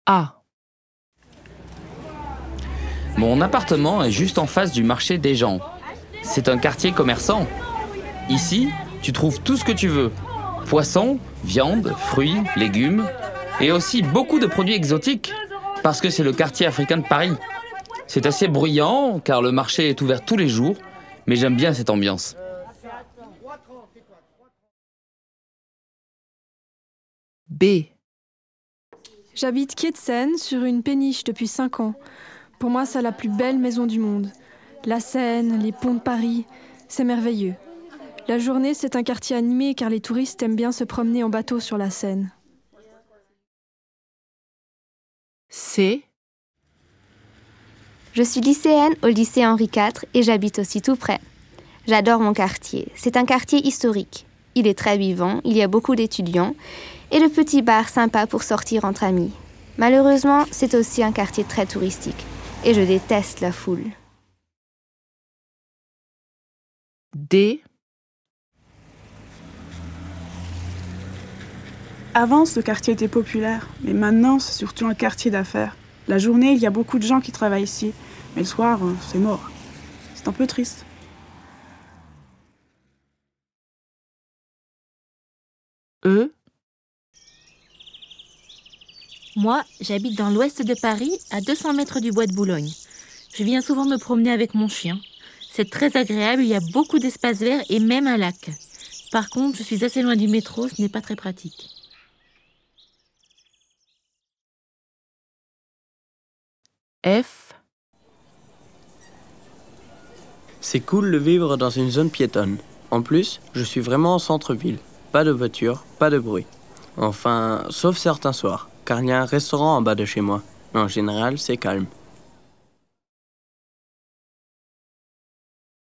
A. Mon appartement est juste en face du marché des gens. C'est un quartier commerçant. Ici, tu trouves tout ce que tu veux. Poissons, viande, fruits, légumes et aussi beaucoup de produits exotiques parce que c'est le quartier africain de Paris. C'est assez bruyant car le marché est ouvert tous les jours, mais j'aime bien cette ambiance. B. J'habite Kietsen sur une péniche depuis 5 ans. Pour moi, c'est la plus belle maison du monde. La Seine, les ponts de Paris, c'est merveilleux. La journée, c'est un quartier animé car les touristes aiment bien se promener en bateau sur la Seine. C. Je suis lycéenne au lycée Henri IV et j'habite aussi tout près. J'adore mon quartier. C'est un quartier historique. Il est très vivant, il y a beaucoup d'étudiants et de petits bars sympas pour sortir entre amis. Malheureusement, c'est aussi un quartier très touristique et je déteste la foule. D. Avant, ce quartier était populaire, mais maintenant, c'est surtout un quartier d'affaires. La journée, il y a beaucoup de gens qui travaillent ici, mais le soir, c'est mort. C'est un peu triste. E. Moi, j'habite dans l'ouest de Paris, à 200 mètres du bois de Boulogne. Je viens souvent me promener avec mon chien. C'est très agréable, il y a beaucoup d'espaces verts et même un lac. Par contre, je suis assez loin du métro, ce n'est pas très pratique. F. C'est cool de vivre dans une zone piétonne. En plus, je suis vraiment en centre-ville. Pas de voiture, pas de bruit. Enfin, sauf certains soirs, car il y a un restaurant en bas de chez moi. Mais en général, c'est calme.